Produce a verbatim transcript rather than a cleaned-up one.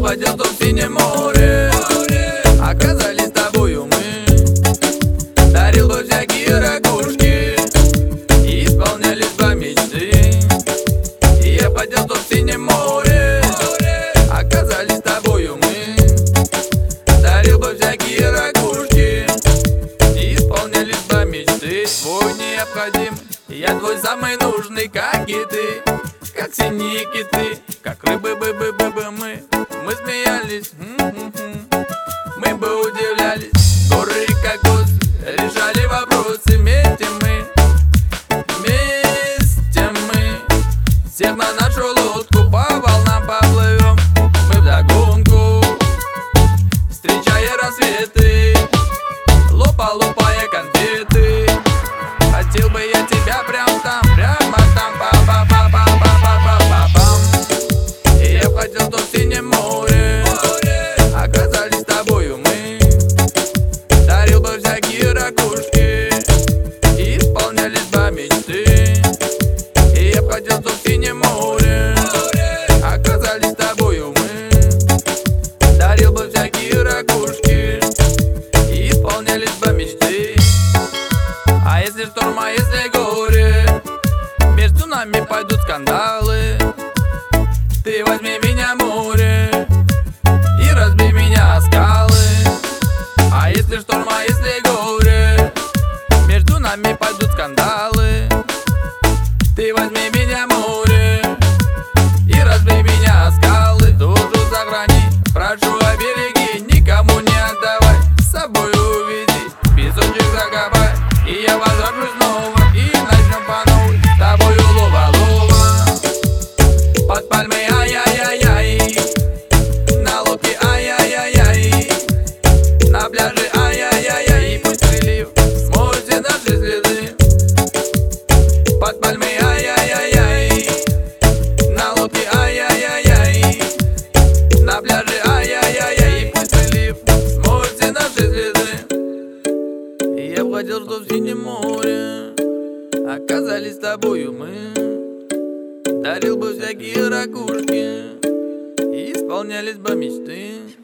хотел, чтоб в синем море оказались с тобою мы. Дарил бы всякие ракушки, и исполнялись бы мечты. И я хотел, чтоб в синем море оказались с тобою мы. Дарил бы всякие ракушки, и исполнялись бы мечты. Твой необходим, я твой самый нужный, как и ты, как синие киты, как рыбы, бы, бы, бы, бы, мы. Мы смеялись, мы бы удивлялись. Горы и кокос решали вопросы. Вместе мы, вместе мы, всех на нашу лодку по волнам поплывем. Мы вдогонку, встречая рассветы, лопа-лопая конфеты. Хотел бы я тебя прям там, прямо там, па-па-па-па-па-па-па-па-пам. И я хотел, чтоб в синем море оказались с тобою мы. Дарил бы всякие ракушки, и исполнялись бы мечты. И я хотел, чтоб в синем море оказались с тобою мы. Дарил бы всякие ракушки, и исполнялись бы мечты. А если шторм, а если горе, между нами пойдут скандалы. Ты возьми меня, море, и разбей меня о скалы. А если шторм, а если горе, между нами пойдут скандалы. Ты возьми меня, море, и разбей меня о скалы. Душу сохрани, прошу обереги, никому не отдавай, с собой уведи, песочек закопай. И я возвращусь снова, и начнем по новой с тобою лова-лова. Под пальмой ай-яй-яй-яй, на лодке ай-яй-яй-яй, на пляже ай-яй-яй-яй. И пусть прилив смоет все наши следы. Под пальмой ай-яй-яй-яй, на лодке ай-яй-яй-яй, на пляже ай-яй-яй-яй. И пусть прилив смоет все наши следы. И я б хотел, чтоб в синем море оказались с тобою мы. Дарил бы всякие ракушки, и исполнялись бы мечты.